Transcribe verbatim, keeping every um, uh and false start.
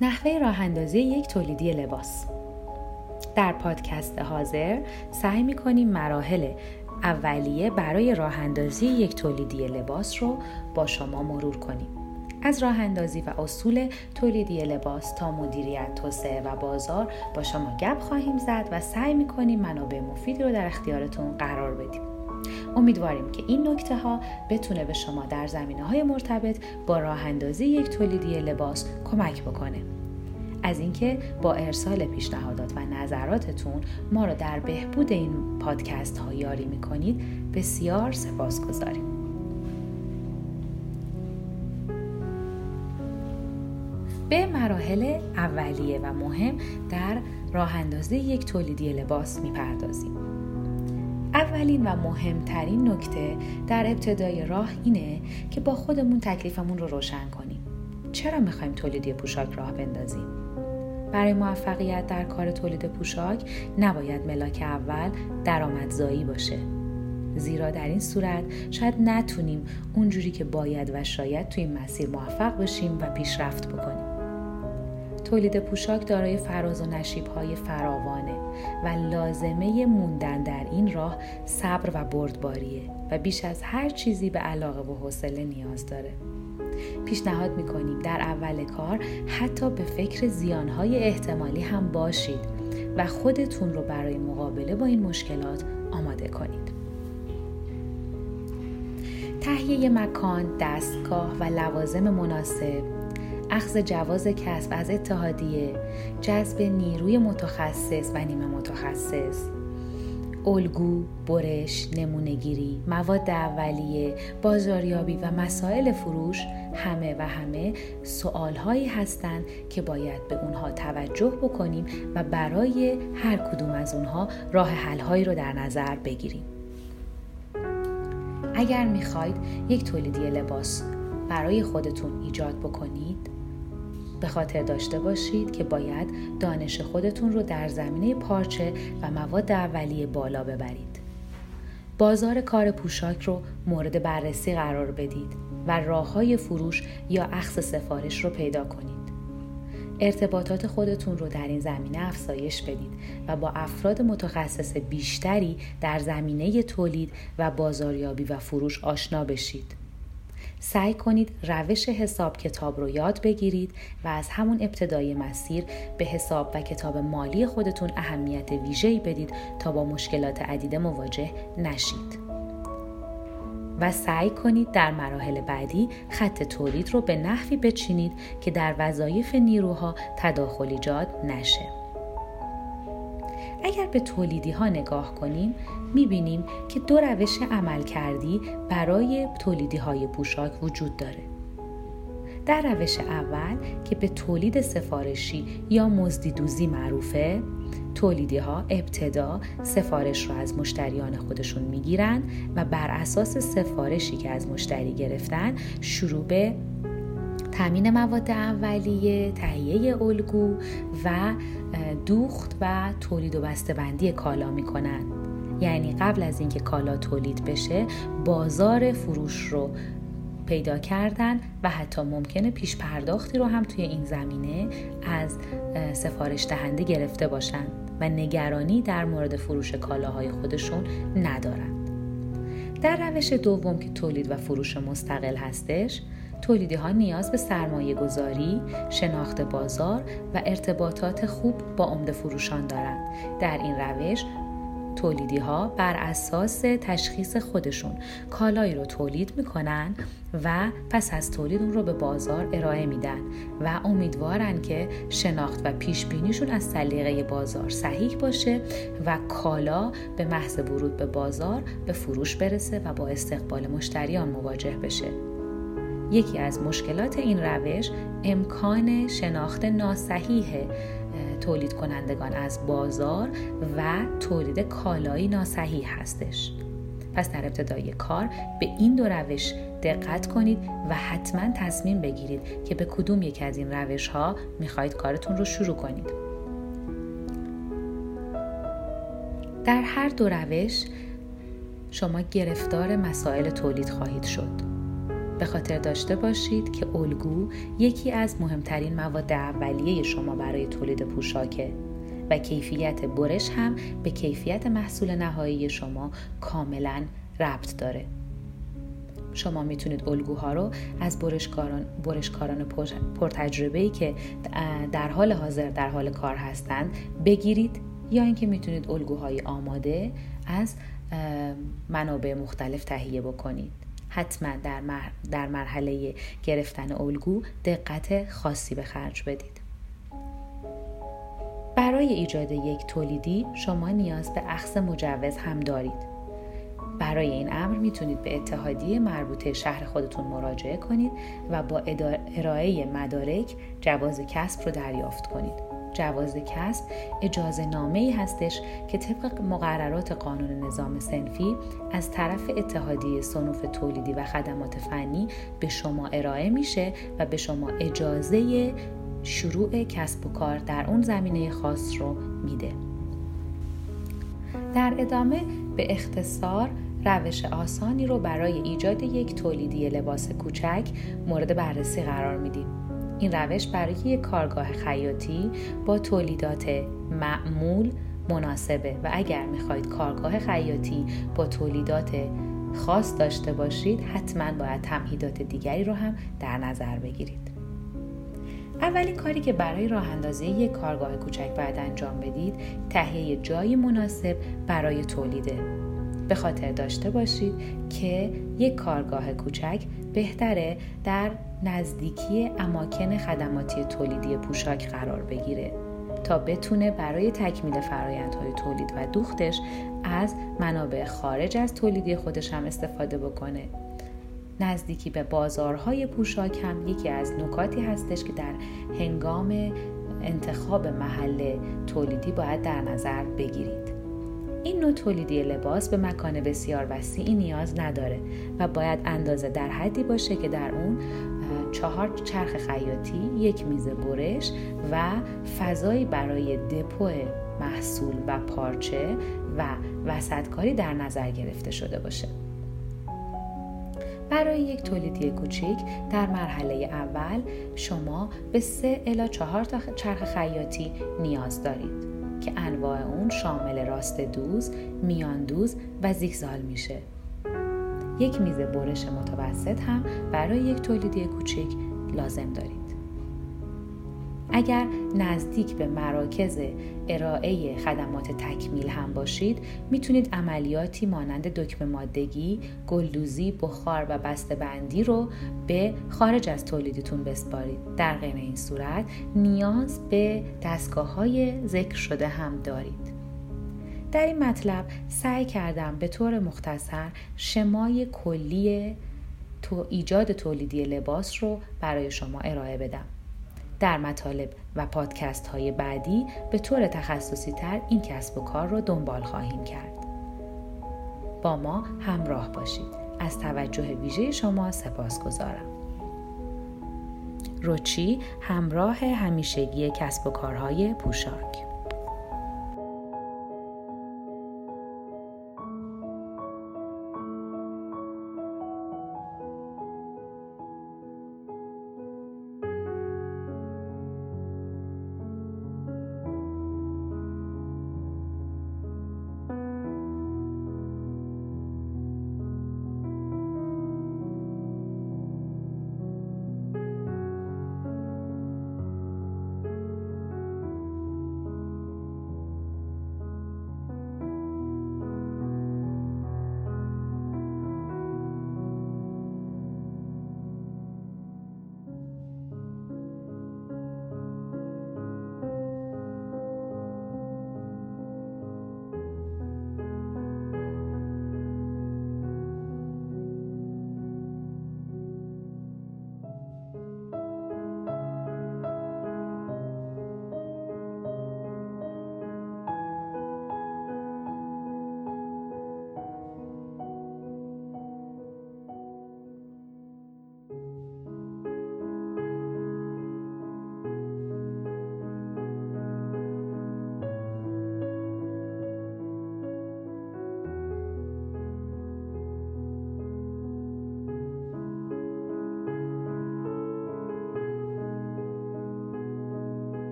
نحوه راه اندازی یک تولیدی لباس. در پادکست حاضر سعی می‌کنیم مراحل اولیه برای راه اندازی یک تولیدی لباس رو با شما مرور کنیم. از راه اندازی و اصول تولیدی لباس تا مدیریت، توسعه و بازار با شما گپ خواهیم زد و سعی می‌کنیم منابع مفیدی رو در اختیارتون قرار بدیم. امیدواریم که این نکته ها بتونه به شما در زمینه‌های مرتبط با راه اندازی یک تولیدی لباس کمک بکنه. از اینکه با ارسال پیشنهادات و نظراتتون ما رو در بهبود این پادکست ها یاری میکنید بسیار سپاسگزاریم. به مراحل اولیه و مهم در راه اندازی یک تولیدی لباس میپردازیم. اولین و مهمترین نکته در ابتدای راه اینه که با خودمون تکلیفمون رو روشن کنیم. چرا میخوایم تولیدی پوشاک راه بندازیم؟ برای موفقیت در کار تولید پوشاک نباید ملاک اول درآمدزایی باشه. زیرا در این صورت شاید نتونیم اونجوری که باید و شاید توی این مسیر موفق بشیم و پیشرفت بکنیم. تولید پوشاک دارای فراز و نشیب‌های فراوانه و لازمه موندن در این راه صبر و بردباریه و بیش از هر چیزی به علاقه و حوصله نیاز داره. پیشنهاد می‌کنیم در اول کار حتی به فکر زیان‌های احتمالی هم باشید و خودتون رو برای مقابله با این مشکلات آماده کنید. تهیه مکان، دستگاه و لوازم مناسب، اخذ جواز کسب از اتحادیه، جذب نیروی متخصص و نیمه متخصص، الگو، برش، نمونه‌گیری، مواد اولیه، بازاریابی و مسائل فروش همه و همه سوال‌هایی هستند که باید به اونها توجه بکنیم و برای هر کدوم از اونها راه حل‌هایی رو در نظر بگیریم. اگر می‌خواید یک تولیدی لباس برای خودتون ایجاد بکنید، به خاطر داشته باشید که باید دانش خودتون رو در زمینه پارچه و مواد اولیه بالا ببرید. بازار کار پوشاک رو مورد بررسی قرار بدید و راه‌های فروش یا اخذ سفارش رو پیدا کنید. ارتباطات خودتون رو در این زمینه افزایش بدید و با افراد متخصص بیشتری در زمینه تولید و بازاریابی و فروش آشنا بشید. سعی کنید روش حساب کتاب رو یاد بگیرید و از همون ابتدای مسیر به حساب و کتاب مالی خودتون اهمیت ویژه‌ای بدید تا با مشکلات عدیده مواجه نشید. و سعی کنید در مراحل بعدی خط تولید رو به نحوی بچینید که در وظایف نیروها تداخل ایجاد نشه. اگر به تولیدی ها نگاه کنیم میبینیم که دو روش عمل کردی برای تولیدی های پوشاک وجود داره. در روش اول که به تولید سفارشی یا مزدی دوزی معروفه، تولیدی ها ابتدا سفارش رو از مشتریان خودشون میگیرن و بر اساس سفارشی که از مشتری گرفتن شروع به تامین مواد اولیه، تهیه الگو و دوخت و تولید و بسته‌بندی کالا میکنن. یعنی قبل از اینکه کالا تولید بشه بازار فروش رو پیدا کردن و حتی ممکنه پیش پرداختی رو هم توی این زمینه از سفارش دهنده گرفته باشن و نگرانی در مورد فروش کالاهای خودشون ندارن. در روش دوم که تولید و فروش مستقل هستش، تولیدی ها نیاز به سرمایه گذاری، شناخت بازار و ارتباطات خوب با عمده فروشان دارند. در این روش تولیدی ها بر اساس تشخیص خودشون کالایی رو تولید میکنن و پس از تولید اون رو به بازار ارائه میدن و امیدوارن که شناخت و پیش بینیشون از سلیقه بازار صحیح باشه و کالا به محض ورود به بازار به فروش برسه و با استقبال مشتریان مواجه بشه. یکی از مشکلات این روش امکان شناخت ناصحیح تولید کنندگان از بازار و تولید کالایی ناصحیح هستش. پس در ابتدای کار به این دو روش دقت کنید و حتما تصمیم بگیرید که به کدوم یک از این روش ها میخواید کارتون رو شروع کنید. در هر دو روش شما گرفتار مسائل تولید خواهید شد. به خاطر داشته باشید که الگو یکی از مهمترین مواد اولیه شما برای تولید پوشاکه و کیفیت برش هم به کیفیت محصول نهایی شما کاملا ربط داره. شما میتونید الگوها رو از برشکاران برشکاران پرتجربه‌ای که در حال حاضر در حال کار هستند بگیرید، یا اینکه میتونید الگوهای آماده از منابع مختلف تهیه بکنید. حتما در در مرحله گرفتن الگو دقت خاصی به خرج بدید. برای ایجاد یک تولیدی شما نیاز به اخذ مجوز هم دارید. برای این امر میتونید به اتحادیه مربوطه شهر خودتون مراجعه کنید و با ارائه مدارک جواز کسب رو دریافت کنید. جواز کسب اجازه نامه‌ای هستش که طبق مقررات قانون نظام صنفی از طرف اتحادیه صنوف تولیدی و خدمات فنی به شما ارائه میشه و به شما اجازه شروع کسب و کار در اون زمینه خاص رو میده. در ادامه به اختصار روش آسانی رو برای ایجاد یک تولیدی لباس کوچک مورد بررسی قرار میدیم. این روش برای یک کارگاه خیاطی با تولیدات معمول مناسبه و اگر میخواید کارگاه خیاطی با تولیدات خاص داشته باشید حتما باید تمهیدات دیگری رو هم در نظر بگیرید. اولین کاری که برای راه اندازی یک کارگاه کوچک باید انجام بدید تهیه جای مناسب برای تولیده. به خاطر داشته باشید که یک کارگاه کوچک بهتره در نزدیکی اماکن خدماتی تولیدی پوشاک قرار بگیره تا بتونه برای تکمیل فرآیندهای تولید و دوختش از منابع خارج از تولیدی خودش هم استفاده بکنه. نزدیکی به بازارهای پوشاک هم یکی از نکاتی هستش که در هنگام انتخاب محل تولیدی باید در نظر بگیرید. این نوع تولیدی لباس به مکان بسیار وسیعی نیاز نداره و باید اندازه در حدی باشه که در اون چهار چرخ خیاطی، یک میز برش و فضایی برای دپو محصول و پارچه و وسطکاری در نظر گرفته شده باشه. برای یک تولیدی کوچیک در مرحله اول شما به سه الی چهار تا چرخ خیاطی نیاز دارید که انواع اون شامل راست دوز، میان دوز و زیگزال میشه. یک میز برش متوسط هم برای یک تولیدی کوچیک لازم دارید. اگر نزدیک به مراکز ارائه خدمات تکمیل هم باشید، میتونید عملیاتی مانند دکمه مادگی، گلدوزی، بخار و بسته‌بندی رو به خارج از تولیدتون بسپارید. در غیر این صورت نیاز به دستگاه‌های ذکر شده هم دارید. در این مطلب سعی کردم به طور مختصر شمای کلی تو ایجاد تولیدی لباس رو برای شما ارائه بدم. در مطالب و پادکست های بعدی به طور تخصصی تر این کسب و کار رو دنبال خواهیم کرد. با ما همراه باشید. از توجه ویژه شما سپاسگزارم. روچی، همراه همیشگی کسب و کارهای پوشاک.